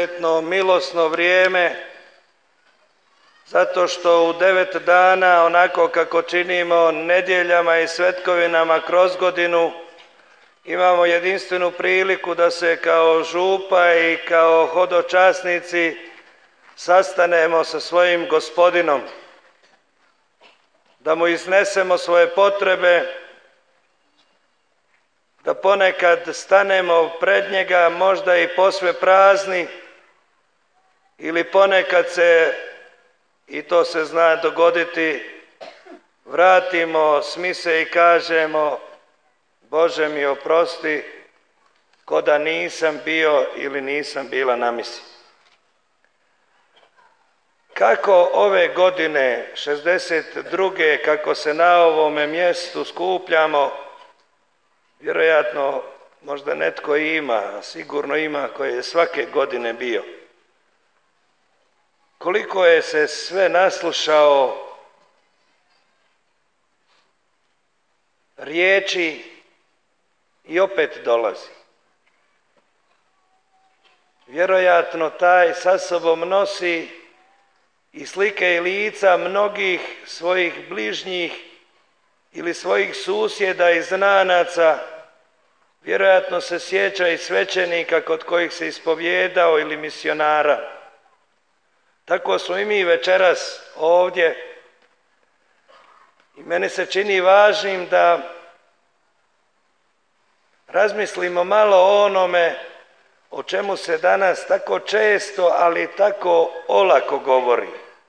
izuzetno milosno vrijeme, zato što u 9 dana, onako kako činimo nedjeljama i svetkovinama kroz godinu, imamo jedinstvenu priliku da se kao župa i kao hodočasnici sastanemo sa svojim Gospodinom, da mu iznesemo svoje potrebe, da ponekad stanemo pred njega, možda i posve prazni, ili ponekad se, i to se zna dogoditi, vratimo s mise i kažemo: Bože mi oprosti, ko da nisam bio ili nisam bila na misi. Kako ove godine, 62. kako se na ovome mjestu skupljamo, vjerojatno možda netko ima, sigurno ima koji je svake godine bio. Koliko je se sve naslušao riječi i opet dolazi. Vjerojatno taj sa sobom nosi i slike i lica mnogih svojih bližnjih ili svojih susjeda i znanaca. Vjerojatno se sjeća i svećenika kod kojih se ispovjedao ili misionara. Tako smo i mi večeras ovdje i meni se čini važnim da razmislimo malo o onome o čemu se danas tako često, ali tako olako govori.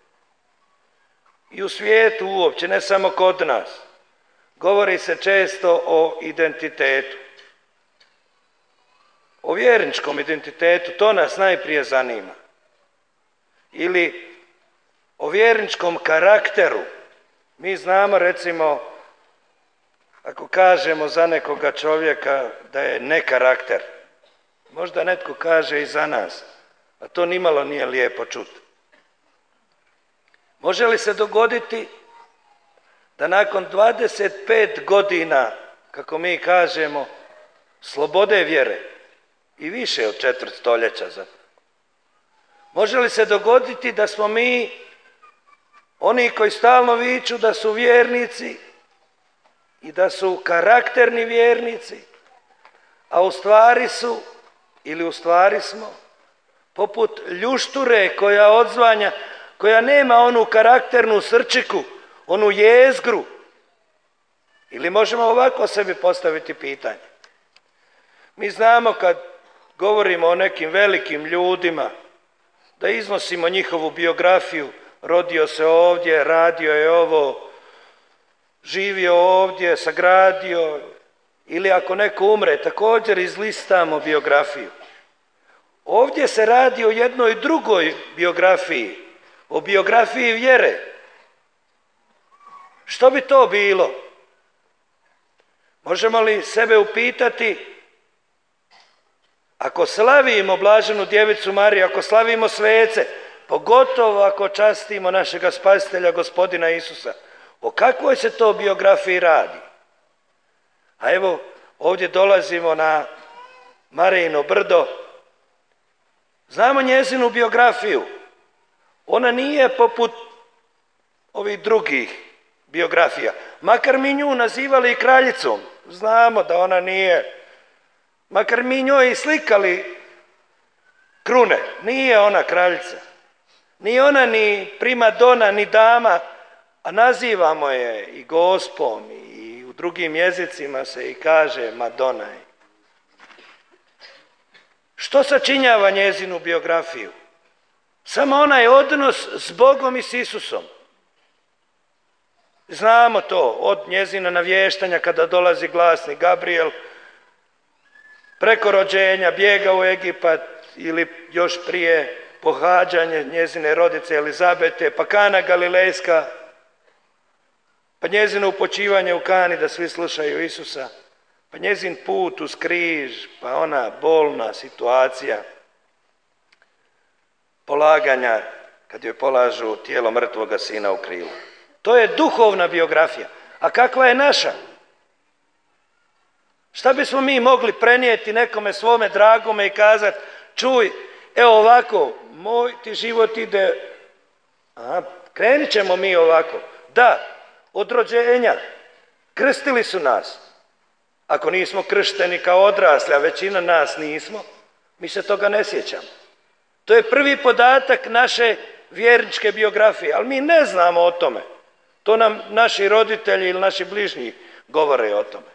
I u svijetu uopće, ne samo kod nas. Govori se često o identitetu. O vjerničkom identitetu, to nas najprije zanima. Ili o vjerničkom karakteru. Mi znamo, recimo, ako kažemo za nekoga čovjeka da je nekarakter, možda netko kaže i za nas, a to nimalo nije lijepo čuti. Može li se dogoditi da nakon 25 godina, kako mi kažemo, slobode vjere i više od 4 stoljeća zapravo, može li se dogoditi da smo mi oni koji stalno viču da su vjernici i da su karakterni vjernici, a u stvari su, ili u stvari smo, poput ljušture koja odzvanja, koja nema onu karakternu srčiku, onu jezgru? Ili možemo ovako sebi postaviti pitanje. Mi znamo kad govorimo o nekim velikim ljudima, da iznosimo njihovu biografiju, rodio se ovdje, radio je ovo, živio ovdje, sagradio, ili ako neko umre, također izlistamo biografiju. Ovdje se radi o jednoj drugoj biografiji, o biografiji vjere. Što bi to bilo? Možemo li sebe upitati, ako slavimo Blaženu Djevicu Mariju, ako slavimo svece, pogotovo ako častimo našega Spasitelja, Gospodina Isusa, o kakvoj se to biografiji radi? A evo, ovdje dolazimo na Marijino brdo. Znamo njezinu biografiju. Ona nije poput ovih drugih biografija. Makar mi nju nazivali i kraljicom. Znamo da ona nije. Makar mi njoj i slikali krune. Nije ona kraljica. Ni ona ni primadona, ni dama, a nazivamo je i gospom, i u drugim jezicima se i kaže Madonna. Što sačinjava njezinu biografiju? Samo onaj odnos s Bogom i s Isusom. Znamo to od njezina navještanja kada dolazi glasnik Gabriel, preko rođenja, bijega u Egipat ili još prije pohađanje njezine rodice Elizabete, pa Kana Galilejska, pa njezino upočivanje u Kani da svi slušaju Isusa, pa njezin put uz križ, pa ona bolna situacija polaganja kad joj polažu tijelo mrtvoga sina u krilu. To je duhovna biografija. A kakva je naša? Šta bismo mi mogli prenijeti nekome svome dragome i kazati: čuj, Evo ovako, moj ti život ide, krenit ćemo mi ovako. Da, od rođenja krstili su nas. Ako nismo kršteni kao odrasli, a većina nas nismo, mi se toga ne sjećamo. To je prvi podatak naše vjerničke biografije, ali mi ne znamo o tome. To nam naši roditelji ili naši bližnji govore o tome.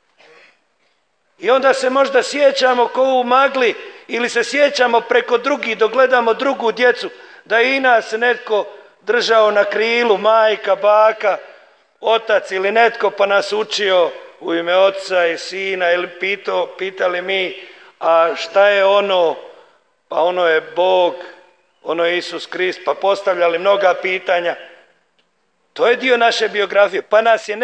I onda se možda sjećamo ko u magli ili se sjećamo preko drugih dok gledamo drugu djecu, da je i nas netko držao na krilu, majka, baka, otac ili netko pa nas učio u ime oca i sina ili pitali mi, a šta je ono? Pa ono je Bog, ono je Isus Krist, pa postavljali mnoga pitanja. To je dio naše biografije. Pa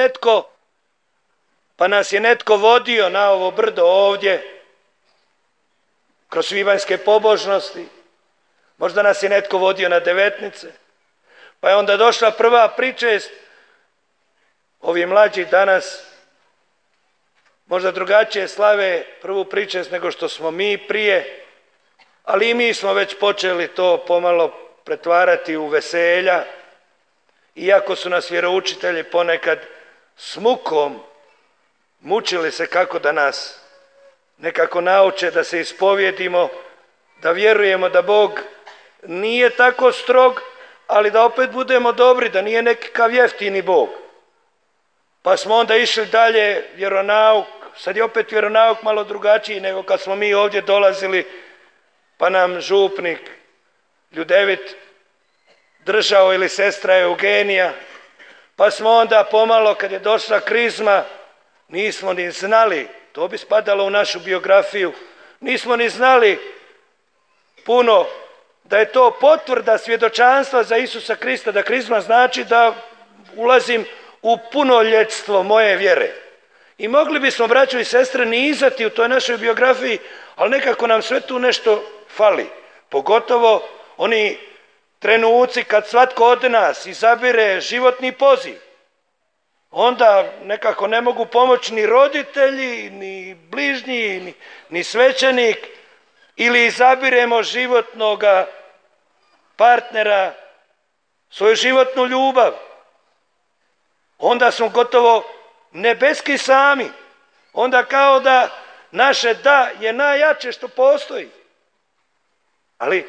nas je netko vodio na ovo brdo ovdje, kroz svibanjske pobožnosti. Možda nas je netko vodio na devetnice. Pa je onda došla prva pričest. Ovi mlađi danas možda drugačije slave prvu pričest nego što smo mi prije, ali i mi smo već počeli to pomalo pretvarati u veselja, iako su nas vjeroučitelji ponekad s mukom mučili se kako da nas nekako nauče da se ispovjedimo, da vjerujemo da Bog nije tako strog, ali da opet budemo dobri, da nije nekakav jeftini Bog. Pa smo onda išli dalje, vjeronauk, sad je opet vjeronauk malo drugačiji nego kad smo mi ovdje dolazili, pa nam župnik Ljudevit držao ili sestra Eugenija, pa smo onda pomalo kad je došla krizma, nismo ni znali, to bi spadalo u našu biografiju, nismo ni znali puno da je to potvrda svjedočanstva za Isusa Krista, da krizma znači da ulazim u punoljetstvo moje vjere. I mogli bismo, braćo i sestre, nizati u toj našoj biografiji, ali nekako nam sve tu nešto fali. Pogotovo oni trenuci kad svatko od nas izabire životni poziv. Onda nekako ne mogu pomoći ni roditelji, ni bližnji, ni svećenik, ili izabiremo životnoga partnera, svoju životnu ljubav. Onda smo gotovo nebeski sami. Onda kao da naše da je najjače što postoji. Ali,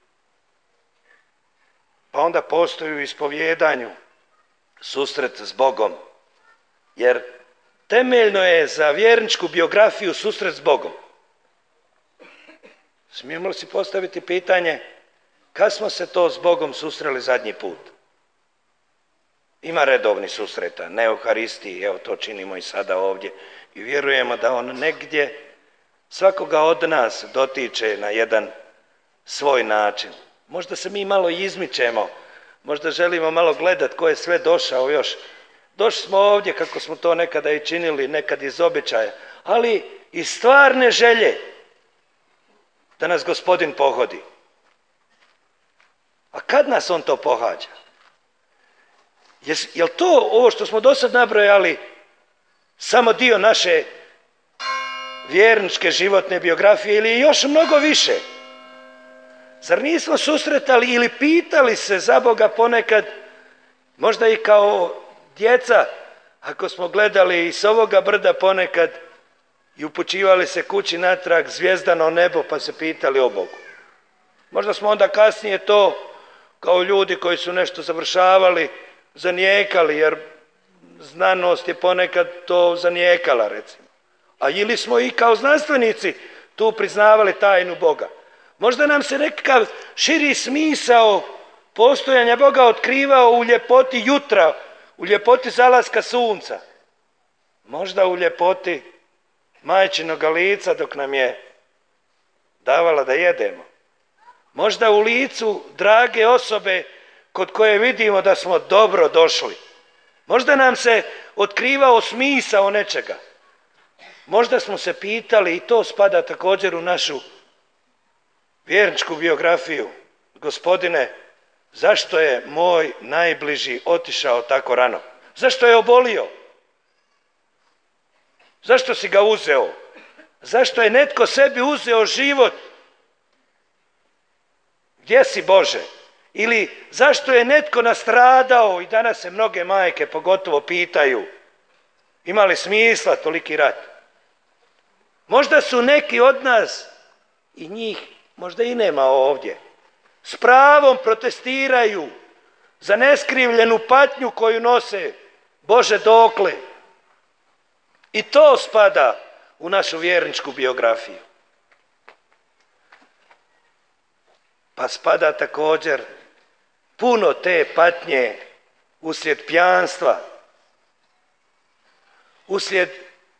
pa onda postoji u ispovjedanju susret s Bogom. Jer temeljno je za vjerničku biografiju susret s Bogom. Smijemo li si postaviti pitanje kad smo se to s Bogom susreli zadnji put? Ima redovni susreta, ne Euharistiji, evo to činimo i sada ovdje i vjerujemo da on negdje svakoga od nas dotiče na jedan svoj način. Možda se mi malo izmičemo, možda želimo malo gledati ko je sve došao još. Došli smo ovdje kako smo to nekada i činili, nekad iz običaja, ali iz stvarne želje da nas Gospodin pohodi. A kad nas on to pohađa? Jel to ovo što smo do sad nabrojali samo dio naše vjerničke životne biografije ili je još mnogo više? Zar nismo susretali ili pitali se za Boga ponekad, možda i kao djeca, ako smo gledali i s ovoga brda ponekad i upućivali se kući natrag zvijezdano nebo pa se pitali o Bogu. Možda smo onda kasnije to kao ljudi koji su nešto završavali zanijekali, jer znanost je ponekad to zanijekala, recimo. A ili smo i kao znanstvenici tu priznavali tajnu Boga. Možda nam se nekakav širi smisao postojanja Boga otkrivao u ljepoti jutra, u ljepoti zalaska sunca. Možda u ljepoti majčinoga lica dok nam je davala da jedemo. Možda u licu drage osobe kod koje vidimo da smo dobro došli. Možda nam se otkrivao smisao nečega. Možda smo se pitali, i to spada također u našu vjerničku biografiju, Gospodine, zašto je moj najbliži otišao tako rano? Zašto je obolio? Zašto si ga uzeo? Zašto je netko sebi uzeo život? gdje si Bože? Ili zašto je netko nastradao, i danas se mnoge majke pogotovo pitaju, ima li smisla toliki rat? Možda su neki od nas, i njih možda i nema ovdje, s pravom protestiraju za neskrivljenu patnju koju nose. Bože, dokle? I to spada u našu vjerničku biografiju. Pa spada također puno te patnje uslijed pijanstva, uslijed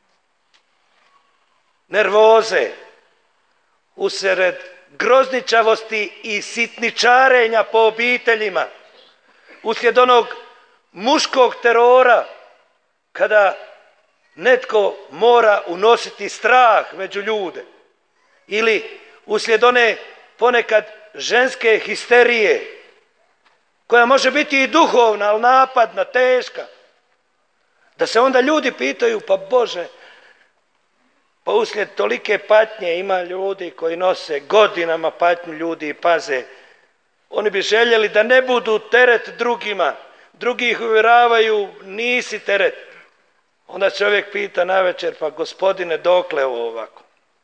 nervoze, uslijed grozničavosti i sitničarenja po obiteljima, uslijed onog muškog terora kada netko mora unositi strah među ljude, ili uslijed one ponekad ženske histerije koja može biti i duhovna, ali napadna, teška, da se onda ljudi pitaju, pa Bože, pa uslijed tolike patnje ima ljudi koji nose godinama patnju, ljudi i paze, oni bi željeli da ne budu teret drugima, drugi ih uvjeravaju nisi teret. Onda čovjek pita navečer, pa Gospodine, dokle ovo ovako?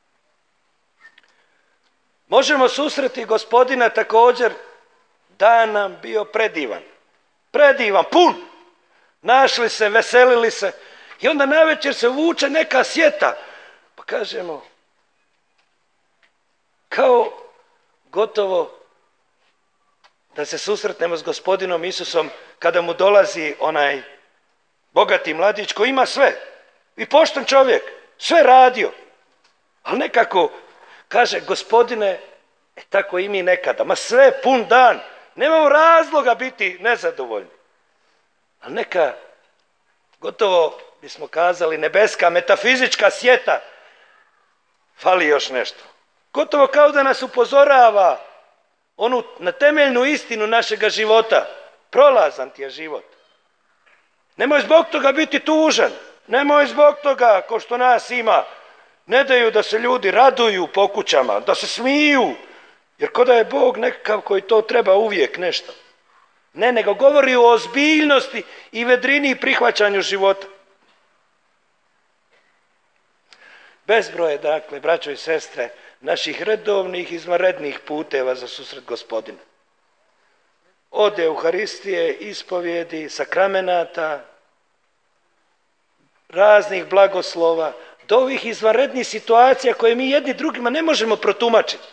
Možemo susreti Gospodina također, dan nam bio predivan, pun, našli se, veselili se, i onda navečer se vuče neka sjeta, pa kažemo, kao gotovo da se susretnemo s Gospodinom Isusom kada mu dolazi onaj bogati mladić koji ima sve i pošten čovjek, sve radio, ali nekako kaže, Gospodine, tako i mi nekada, ma sve pun dan, nemamo razloga biti nezadovoljni, ali neka, gotovo bismo kazali, nebeska, metafizička sjeta, fali još nešto. Gotovo kao da nas upozorava onu na temeljnu istinu našega života. Prolazan ti je život. Nemoj zbog toga biti tužan. Nemoj zbog toga, ko što nas ima, ne daju da se ljudi raduju po kućama, da se smiju, jer ko da je Bog nekakav koji to treba uvijek nešto. Ne, nego govori o ozbiljnosti i vedrini i prihvaćanju života. Bezbroj je, dakle, braćo i sestre, naših redovnih, izvanrednih puteva za susret Gospodina. Od Euharistije, ispovjedi, sakramenata, raznih blagoslova, do ovih izvanrednih situacija koje mi jedni drugima ne možemo protumačiti.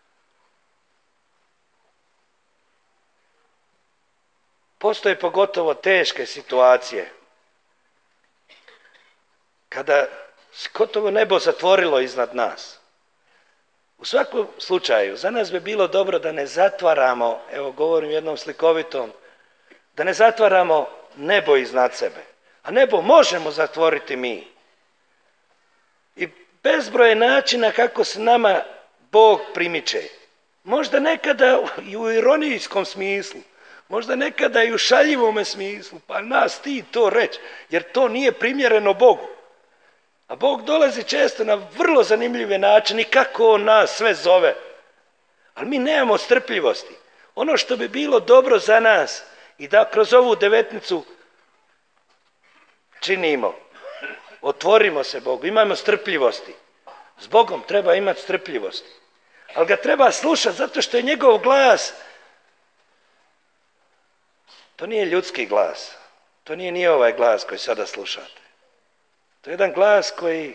Postoje pogotovo teške situacije kada se gotovo nebo zatvorilo iznad nas. U svakom slučaju, za nas bi bilo dobro da ne zatvaramo, evo govorim jednom slikovitom, da ne zatvaramo nebo iznad sebe. A nebo možemo zatvoriti mi. I bezbroj je načina kako se nama Bog primiče. Možda nekada i u ironijskom smislu, možda nekada i u šaljivome smislu, pa nas ti to reći, jer to nije primjereno Bogu. A Bog dolazi često na vrlo zanimljive načine i kako On nas sve zove. Ali mi nemamo strpljivosti. Ono što bi bilo dobro za nas i da kroz ovu devetnicu činimo, otvorimo se Bogu, imamo strpljivosti. S Bogom treba imati strpljivosti. Ali ga treba slušati zato što je njegov glas, to nije ljudski glas. To nije ovaj glas koji sada slušate. To je jedan glas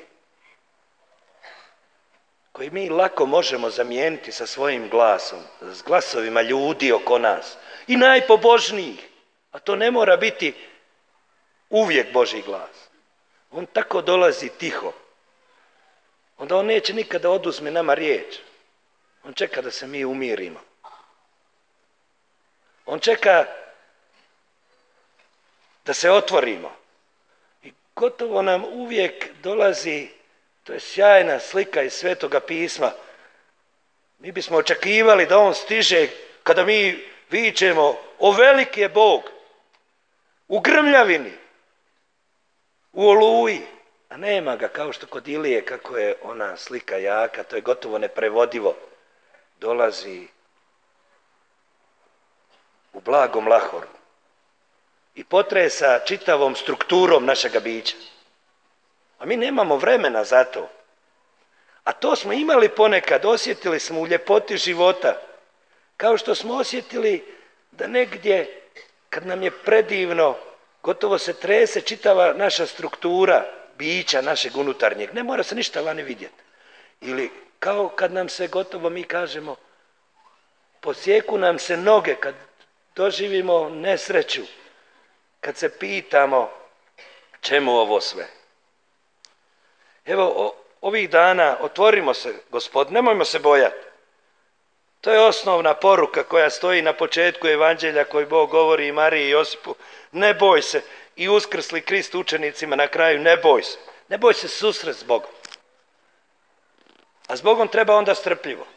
koji mi lako možemo zamijeniti sa svojim glasom, s glasovima ljudi oko nas i najpobožnijih, a to ne mora biti uvijek Božji glas. On tako dolazi tiho. Onda on neće nikada oduzme nama riječ. On čeka da se mi umirimo. On čeka da se otvorimo. I gotovo nam uvijek dolazi, to je sjajna slika iz Svetoga pisma. Mi bismo očekivali da on stiže kada mi vičemo, o veliki je Bog, u grmljavini, u oluji, a nema ga kao što kod Ilije, kako je ona slika jaka, to je gotovo neprevodivo. Dolazi u blagom lahoru i potresa čitavom strukturom našega bića. A mi nemamo vremena za to. A to smo imali ponekad, osjetili smo u ljepoti života, kao što smo osjetili da negdje, kad nam je predivno, gotovo se trese čitava naša struktura bića našeg unutarnjeg. Ne mora se ništa vani vidjeti. Ili kao kad nam se gotovo, mi kažemo, posjeku nam se noge, kad doživimo nesreću, kad se pitamo čemu ovo sve. Evo, ovih dana otvorimo se, Gospod, nemojmo se bojati. To je osnovna poruka koja stoji na početku evanđelja koji Bog govori i Mariji i Josipu. Ne boj se. I uskrsli Krist učenicima na kraju, ne boj se. Ne boj se susret s Bogom. A s Bogom treba onda strpljivo.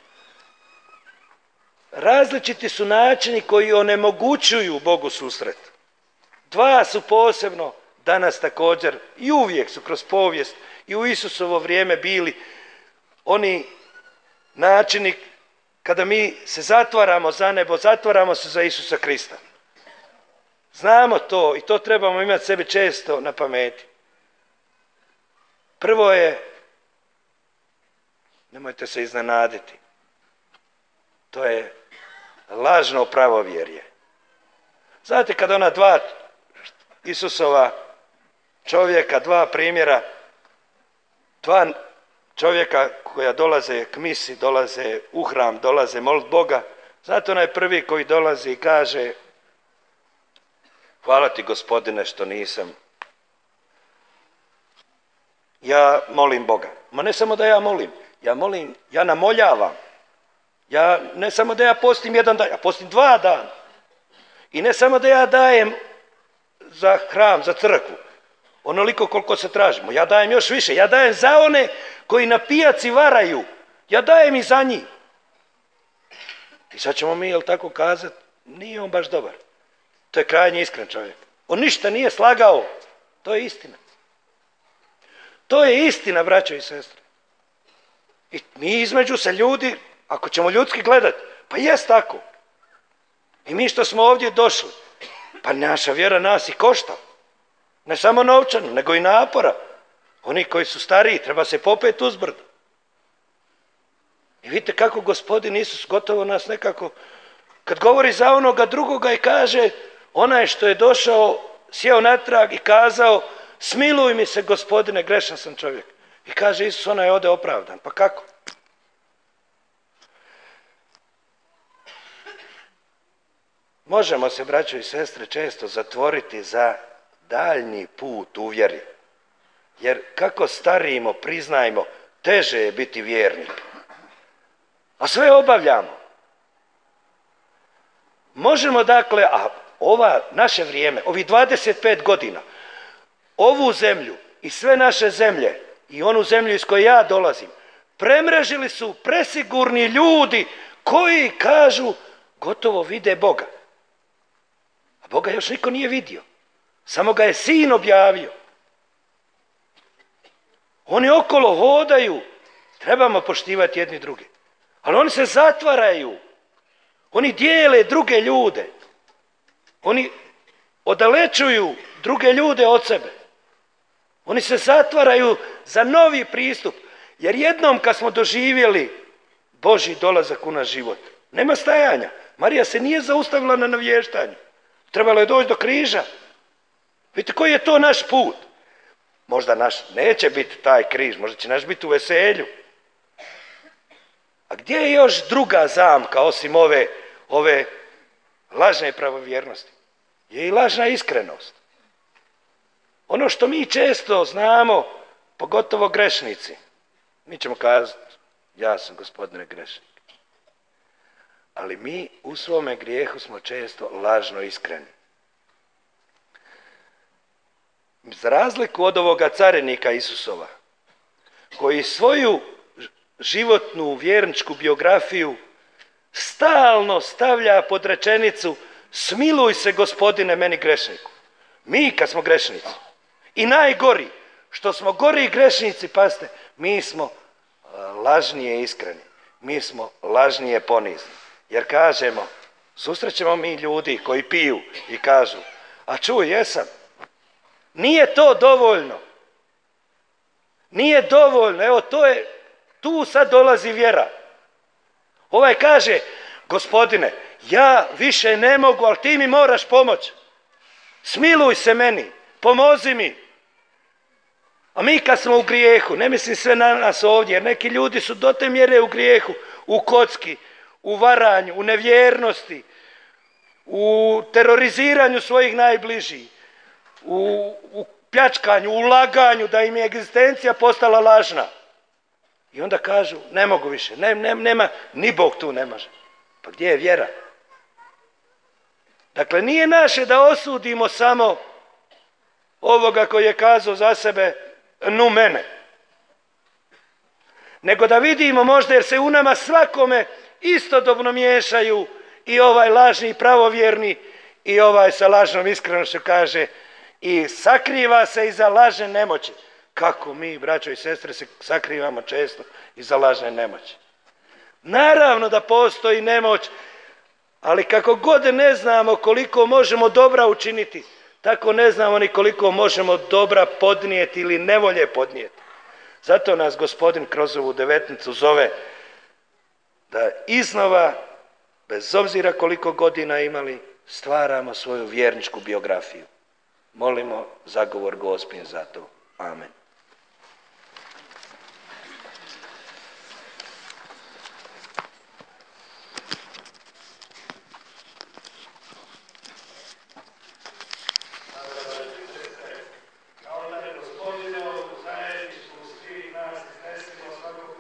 Različiti su načini koji onemogućuju Bogu susret. Dva su posebno danas također i uvijek su kroz povijest i u Isusovo vrijeme bili oni načini kada mi se zatvaramo za nebo, zatvaramo se za Isusa Krista. Znamo to i to trebamo imati sebi često na pameti. Prvo je, nemojte se iznenaditi, to je lažno pravovjerje. Znate kad ona dva Isusova čovjeka, dva primjera, dva čovjeka koja dolaze k misi, dolaze u hram, dolaze molit Boga. Znate onaj prvi koji dolazi i kaže: hvala ti Gospodine što nisam. Ja molim Boga. Ma ne samo da ja molim, ja namoljavam. Ja ne samo da ja postim jedan dan, ja postim 2 dana. I ne samo da ja dajem za hram, za crkvu, onoliko koliko se tražimo. Ja dajem još više. Ja dajem za one koji na pijaci varaju. Ja dajem i za njih. I sad ćemo mi, jel tako kazati, nije on baš dobar. To je krajnje iskren čovjek. On ništa nije slagao. To je istina. To je istina, braćo i sestre. I mi između se ljudi, ako ćemo ljudski gledati, pa jest tako. I mi što smo ovdje došli, pa naša vjera nas i košta. Ne samo novčano, nego i napora. Oni koji su stariji, treba se popeti uzbrdo. I vidite kako Gospodin Isus gotovo nas nekako, kad govori za onoga drugoga i kaže, onaj što je došao, sjeo natrag i kazao, smiluj mi se Gospodine, grešan sam čovjek. I kaže Isus, onaj ode opravdan. Pa kako? Možemo se, braćo i sestre, često zatvoriti za daljnji put u vjeri. Jer kako starimo, priznajmo, teže je biti vjernik. A sve obavljamo. Možemo dakle, a ova naše vrijeme, ovih 25 godina, ovu zemlju i sve naše zemlje i onu zemlju iz koje ja dolazim, premrežili su presigurni ljudi koji kažu gotovo vide Boga. A Boga još niko nije vidio. Samo ga je Sin objavio. Oni okolo hodaju. Trebamo poštivati jedni druge. Ali oni se zatvaraju. Oni dijele druge ljude. Oni odalečuju druge ljude od sebe. Oni se zatvaraju za novi pristup. Jer jednom kad smo doživjeli Božji dolazak u naš život, nema stajanja. Marija se nije zaustavila na navještanju. Trebalo je doći do križa. Vidite koji je to naš put. Možda naš neće biti taj križ, možda će naš biti u veselju. A gdje je još druga zamka osim ove lažne pravovjernosti? Je i lažna iskrenost. Ono što mi često znamo, pogotovo grešnici, mi ćemo kazati, ja sam Gospodine grešnik. Ali mi u svome grijehu smo često lažno iskreni. Za razliku od ovoga carinika Isusova, koji svoju životnu vjerničku biografiju stalno stavlja pod rečenicu smiluj se Gospodine meni grešniku. Mi kad smo grešnici i najgori, što smo gori grešnici, pazite, mi smo lažnije iskreni, mi smo lažnije ponizni. Jer kažemo, Susrećemo mi ljudi koji piju i kažu, a čuj, jesam. Nije to dovoljno. Nije dovoljno. Evo, tu sad dolazi vjera. Ovaj kaže, Gospodine, ja više ne mogu, ali ti mi moraš pomoći. Smiluj se meni, pomozi mi. A mi kad smo u grijehu, ne mislim sve na nas ovdje, jer neki ljudi su do te mjere u grijehu, u kocki, u varanju, u nevjernosti, u teroriziranju svojih najbližih, u pljačkanju, u laganju, da im je egzistencija postala lažna. I onda kažu, ne mogu više, nema, ni Bog tu ne može. Pa gdje je vjera? Dakle, nije naše da osudimo samo ovoga koji je kazao za sebe, nu mene. Nego da vidimo možda, jer se u nama svakome istodobno miješaju i ovaj lažni pravovjerni i ovaj sa lažnom iskrenošću kaže i sakriva se iza lažne nemoći. Kako mi, braćo i sestre, se sakrivamo često iza lažne nemoći. Naravno da postoji nemoć, ali kako god ne znamo koliko možemo dobra učiniti, tako ne znamo ni koliko možemo dobra podnijeti ili nevolje podnijeti. Zato nas Gospodin kroz ovu 19 zove da iznova, bez obzira koliko godina imali, stvaramo svoju vjerničku biografiju. Molimo zagovor Gospin za to. Amen.